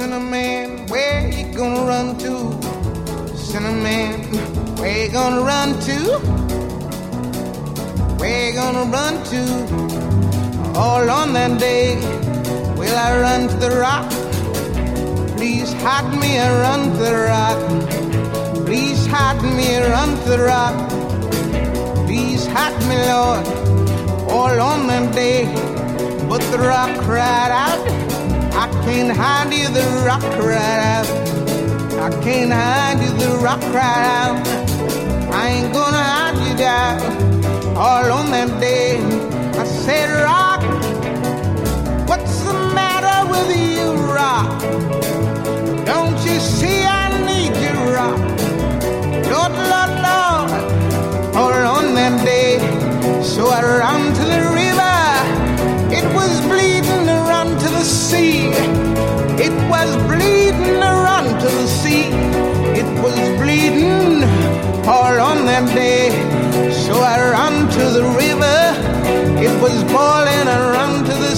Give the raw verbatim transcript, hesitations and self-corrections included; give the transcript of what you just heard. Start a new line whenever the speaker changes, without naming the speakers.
Cinnamon, where you gonna run to? Cinnamon, where you gonna run to? Where you gonna run to? All on that day, will I run to the rock? Please hide me and run to the rock. Please hide me and run to the rock. Please hide me, Lord, all on that day. But the rock cried out, I can't hide you, the rock cried out. I can't hide you, the rock cried out. I ain't gonna hide you down. All on that day, I said, rock, what's the matter with you, rock? Don't you see I need you, rock? Lord, Lord, Lord, all on that day. So I ran to the river, it was bleeding to run to the sea. It was bleeding to run to the sea. It was bleeding all on that day. So I ran to the river, it was boiling, I ran to the